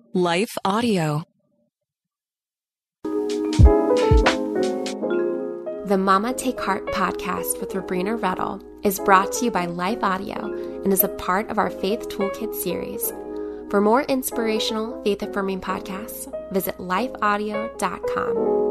Life Audio. The Mama Take Heart podcast with Rabrina Rettle is brought to you by Life Audio and is a part of our Faith Toolkit series. For more inspirational, faith-affirming podcasts, visit lifeaudio.com.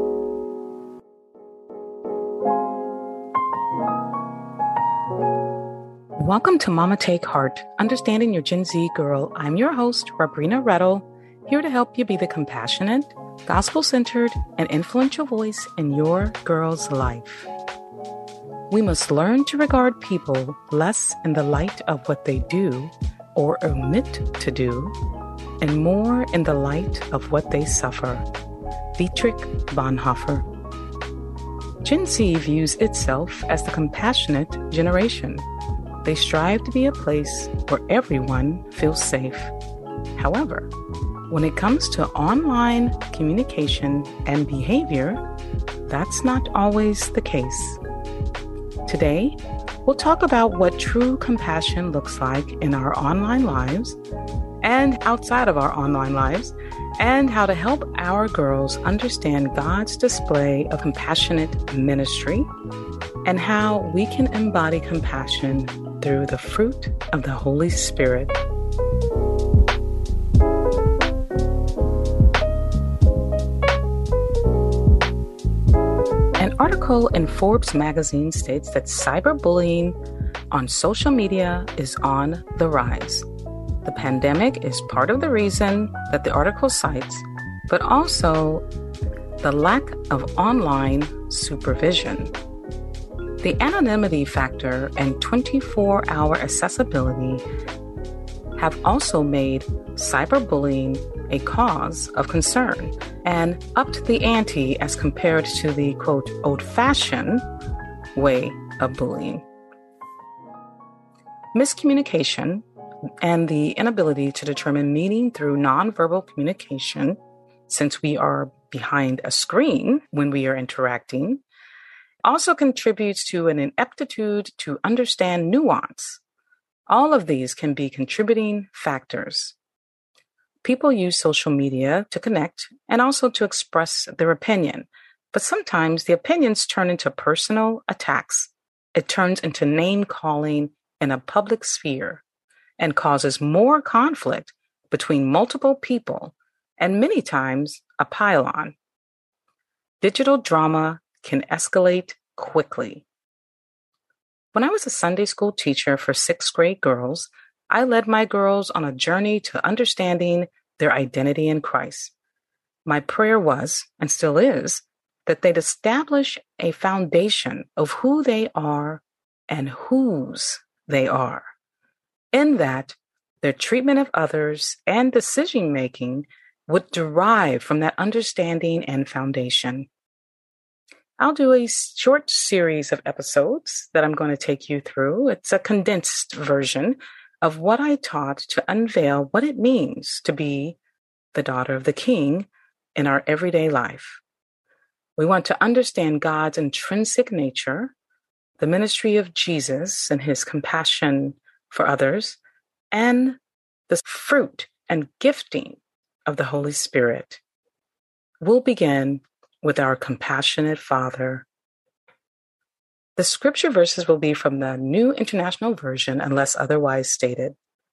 Welcome to Mama Take Heart, Understanding Your Gen Z Girl. I'm your host, Rabrina Rettle, here to help you be the compassionate, gospel-centered, and influential voice in your girl's life. We must learn to regard people less in the light of what they do or omit to do, and more in the light of what they suffer. Dietrich Bonhoeffer. Gen Z views itself as the compassionate generation. They strive to be a place where everyone feels safe. However, when it comes to online communication and behavior, that's not always the case. Today, we'll talk about what true compassion looks like in our online lives and outside of our online lives, and how to help our girls understand God's display of compassionate ministry and how we can embody compassion through the fruit of the Holy Spirit. An article in Forbes magazine states that cyberbullying on social media is on the rise. The pandemic is part of the reason that the article cites, but also the lack of online supervision. The anonymity factor and 24-hour accessibility have also made cyberbullying a cause of concern and upped the ante as compared to the, quote, old-fashioned way of bullying. Miscommunication and the inability to determine meaning through nonverbal communication, since we are behind a screen when we are interacting, also contributes to an ineptitude to understand nuance. All of these can be contributing factors. People use social media to connect and also to express their opinion, but sometimes the opinions turn into personal attacks. It turns into name-calling in a public sphere and causes more conflict between multiple people and many times a pile-on. Digital drama can escalate quickly. When I was a Sunday school teacher for 6th grade girls, I led my girls on a journey to understanding their identity in Christ. My prayer was, and still is, that they'd establish a foundation of who they are and whose they are. In that, their treatment of others and decision-making would derive from that understanding and foundation. I'll do a short series of episodes that I'm going to take you through. It's a condensed version of what I taught to unveil what it means to be the daughter of the King in our everyday life. We want to understand God's intrinsic nature, the ministry of Jesus and his compassion for others, and the fruit and gifting of the Holy Spirit. We'll begin with our compassionate Father. The scripture verses will be from the New International Version unless otherwise stated.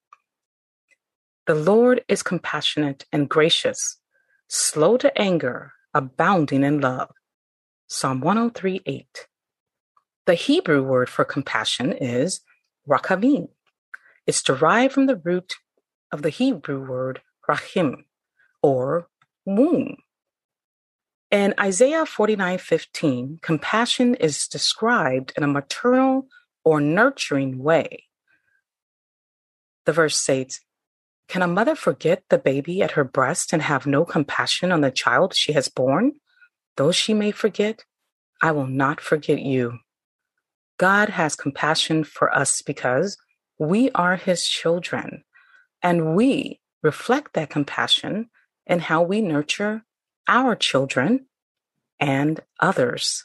The Lord is compassionate and gracious, slow to anger, abounding in love. Psalm 103:8. The Hebrew word for compassion is rachamim. It's derived from the root of the Hebrew word rachim, or womb. In Isaiah 49:15, compassion is described in a maternal or nurturing way. The verse states, "Can a mother forget the baby at her breast and have no compassion on the child she has borne? Though she may forget, I will not forget you." God has compassion for us because we are his children, and we reflect that compassion in how we nurture our children and others.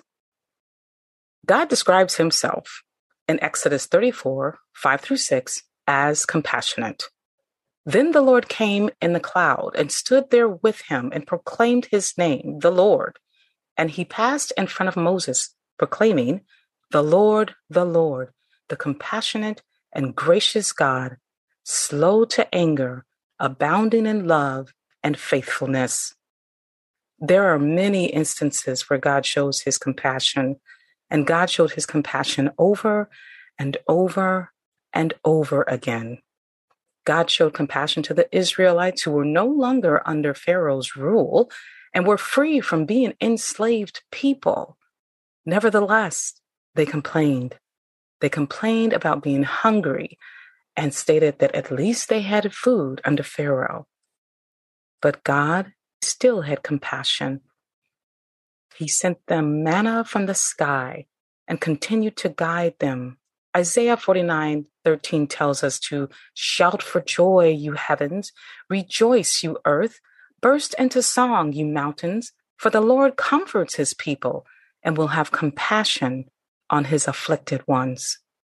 God describes himself in Exodus 34:5-6 as compassionate. Then the Lord came in the cloud and stood there with him and proclaimed his name, the Lord. And he passed in front of Moses, proclaiming, the Lord, the compassionate and gracious God, slow to anger, abounding in love and faithfulness. There are many instances where God shows his compassion, and God showed his compassion over and over and over again. God showed compassion to the Israelites who were no longer under Pharaoh's rule and were free from being enslaved people. Nevertheless, they complained. They complained about being hungry and stated that at least they had food under Pharaoh. But God still had compassion. He sent them manna from the sky and continued to guide them. Isaiah 49:13 tells us to shout for joy, you heavens, rejoice, you earth, burst into song, you mountains, for the Lord comforts his people and will have compassion on his afflicted ones.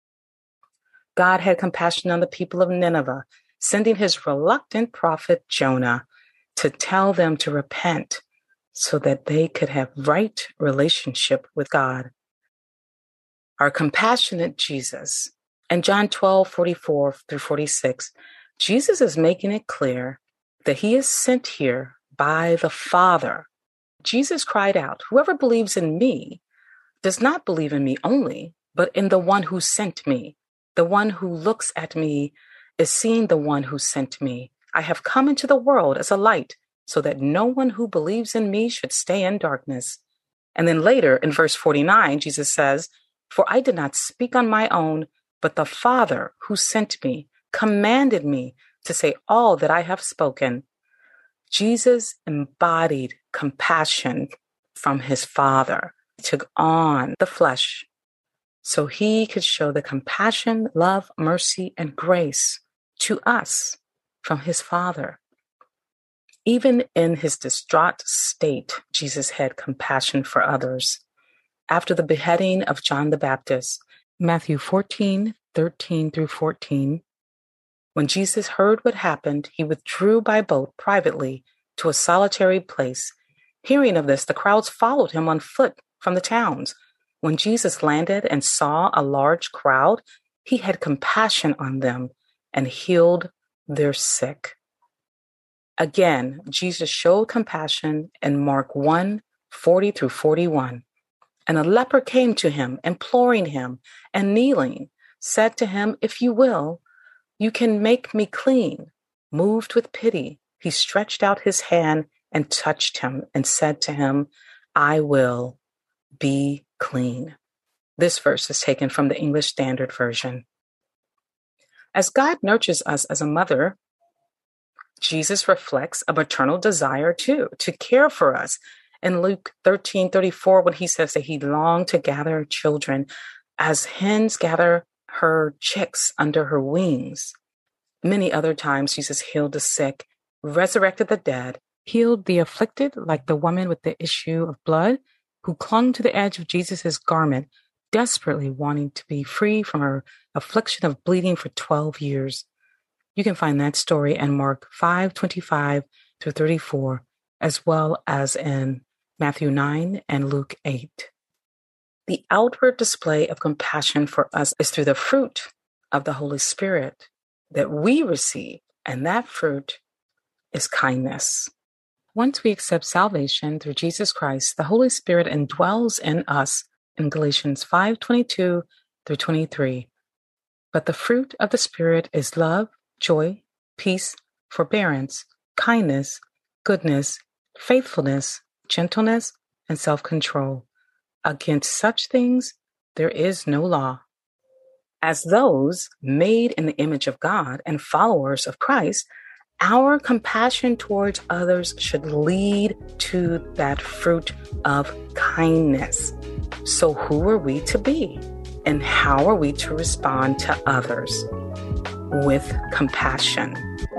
God had compassion on the people of Nineveh, sending his reluctant prophet Jonah to tell them to repent so that they could have right relationship with God. Our compassionate Jesus. In John 12:44-46, Jesus is making it clear that he is sent here by the Father. Jesus cried out, whoever believes in me does not believe in me only, but in the one who sent me. The one who looks at me is seeing the one who sent me. I have come into the world as a light so that no one who believes in me should stay in darkness. And then later in verse 49, Jesus says, for I did not speak on my own, but the Father who sent me commanded me to say all that I have spoken. Jesus embodied compassion from his Father. He took on the flesh so he could show the compassion, love, mercy, and grace to us from his Father. Even in his distraught state, Jesus had compassion for others. After the beheading of John the Baptist, Matthew 14:13-14, when Jesus heard what happened, he withdrew by boat privately to a solitary place. Hearing of this, the crowds followed him on foot from the towns. When Jesus landed and saw a large crowd, he had compassion on them and healed their sick. Again, Jesus showed compassion in Mark 1:40-41. And a leper came to him, imploring him, and kneeling, said to him, if you will, you can make me clean. Moved with pity, he stretched out his hand and touched him and said to him, I will be clean. This verse is taken from the English Standard Version. As God nurtures us as a mother, Jesus reflects a maternal desire too, to care for us. In Luke 13:34, when he says that he longed to gather children as hens gather her chicks under her wings. Many other times, Jesus healed the sick, resurrected the dead, healed the afflicted, like the woman with the issue of blood, who clung to the edge of Jesus' garment, desperately wanting to be free from her affliction of bleeding for 12 years. You can find that story in Mark 5:25-34, as well as in Matthew 9 and Luke 8. The outward display of compassion for us is through the fruit of the Holy Spirit that we receive, and that fruit is kindness. Once we accept salvation through Jesus Christ, the Holy Spirit indwells in us in Galatians 5:22-23. But the fruit of the Spirit is love, joy, peace, forbearance, kindness, goodness, faithfulness, gentleness, and self-control. Against such things there is no law. As those made in the image of God and followers of Christ, our compassion towards others should lead to that fruit of kindness. So who are we to be? And how are we to respond to others? With compassion.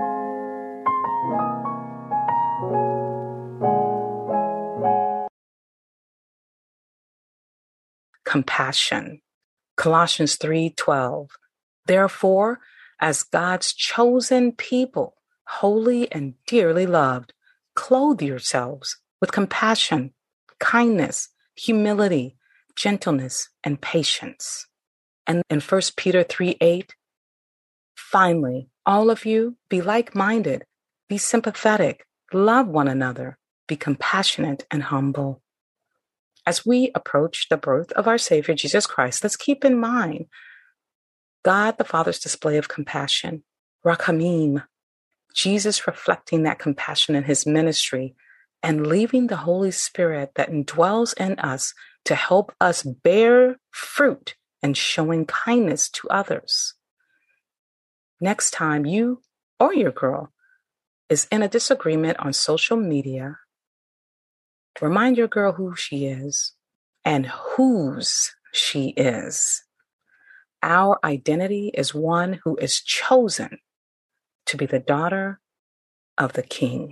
Compassion. Colossians 3:12. Therefore, as God's chosen people, holy and dearly loved, clothe yourselves with compassion, kindness, humility, gentleness, and patience. And in 1 Peter 3:8, finally, all of you, be like-minded, be sympathetic, love one another, be compassionate and humble. As we approach the birth of our Savior, Jesus Christ, let's keep in mind God the Father's display of compassion, Rachamim, Jesus reflecting that compassion in his ministry and leaving the Holy Spirit that indwells in us to help us bear fruit and showing kindness to others. Next time you or your girl is in a disagreement on social media, remind your girl who she is and whose she is. Our identity is one who is chosen to be the daughter of the King.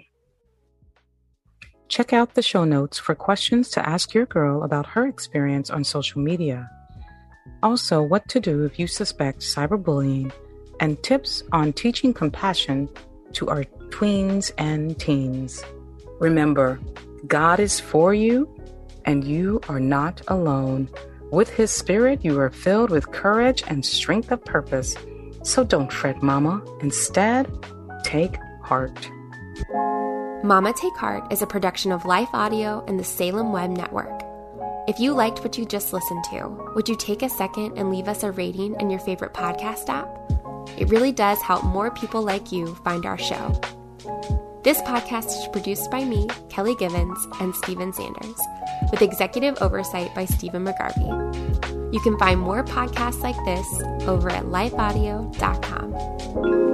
Check out the show notes for questions to ask your girl about her experience on social media. Also, what to do if you suspect cyberbullying and tips on teaching compassion to our tweens and teens. Remember, God is for you and you are not alone. With his spirit, you are filled with courage and strength of purpose. So don't fret, Mama. Instead, take heart. Mama Take Heart is a production of Life Audio and the Salem Web Network. If you liked what you just listened to, would you take a second and leave us a rating in your favorite podcast app? It really does help more people like you find our show. This podcast is produced by me, Kelly Givens, and Stephen Sanders, with executive oversight by Stephen McGarvey. You can find more podcasts like this over at lifeaudio.com.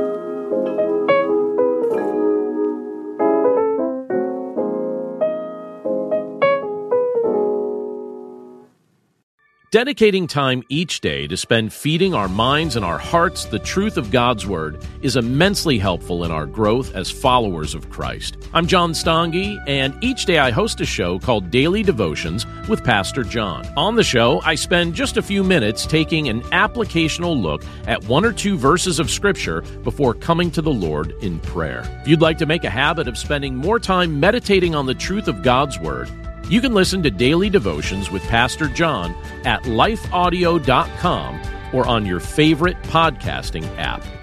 Dedicating time each day to spend feeding our minds and our hearts the truth of God's Word is immensely helpful in our growth as followers of Christ. I'm John Stange, and each day I host a show called Daily Devotions with Pastor John. On the show, I spend just a few minutes taking an applicational look at one or two verses of Scripture before coming to the Lord in prayer. If you'd like to make a habit of spending more time meditating on the truth of God's Word, you can listen to Daily Devotions with Pastor John at lifeaudio.com or on your favorite podcasting app.